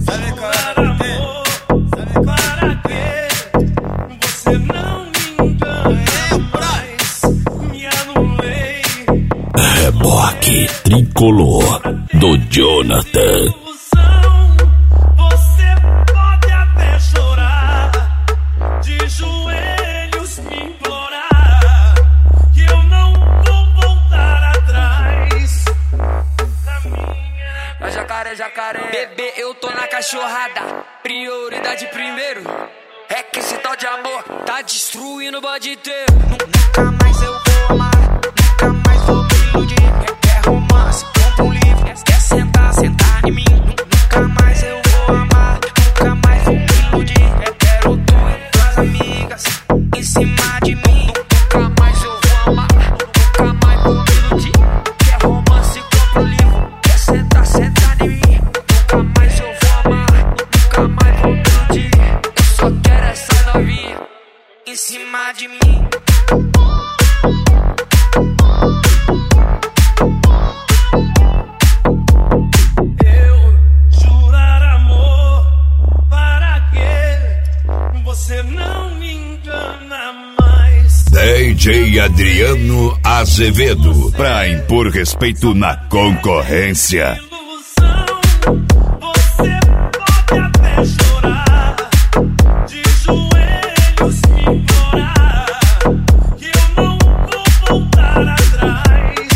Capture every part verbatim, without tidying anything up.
Sabe qual é? Sabe para quê? Você não me engana mais. Me anulei. Reboque tricolor do Jonathan. Você pode até chorar, de joelhos me implorar, que eu não vou voltar atrás. Na minha... Vai jacaré, jacaré. Bebê, eu tô na cachorrada. Prioridade primeiro. É que esse tal de amor tá destruindo o bode inteiro. Nunca mais eu vou amar, nunca mais vou me iludir. Quer romance, compra um livro. Quer sentar, sentar em mim. Nunca mais eu vou amar, nunca mais vou me iludir. Quero tu e tuas amigas em cima de mim. Nunca mais eu vou amar, nunca mais vou me iludir. Quer romance, compra um livro. Quer sentar, sentar em mim. Nunca mais eu vou amar, nunca mais vou me iludir. Eu só quero essa novinha em cima de mim. Você não me engana mais. D J Adriano Azevedo, pra impor respeito na concorrência. Você pode até chorar, de joelhos me implorar, que eu não vou voltar atrás.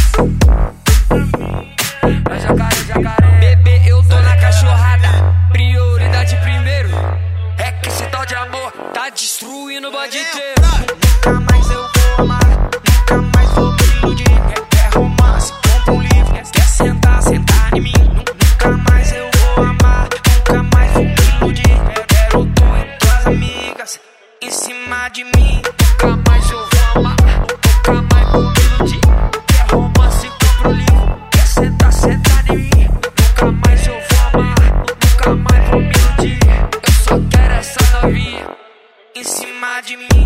Vai jacaré, jacaré. Bebê, eu tô na cachorrada. Prioridade primeiro. É que esse tal de amor tá destruindo o bode inteiro. Nunca mais eu vou amar, nunca mais vou me iludir. Quer romance, compra um livro. Quer sentar, sentar em mim. Nunca mais eu vou amar, nunca mais vou me iludir. Quero tu e tuas amigas em cima de mim. Nunca mais eu vou amar, nunca mais vou me iludir. Quer romance, compra um livro. Quer sentar, sentar em mim. Nunca mais eu vou amar, nunca mais vou me iludir. Eu só quero essa novinha em cima de mim.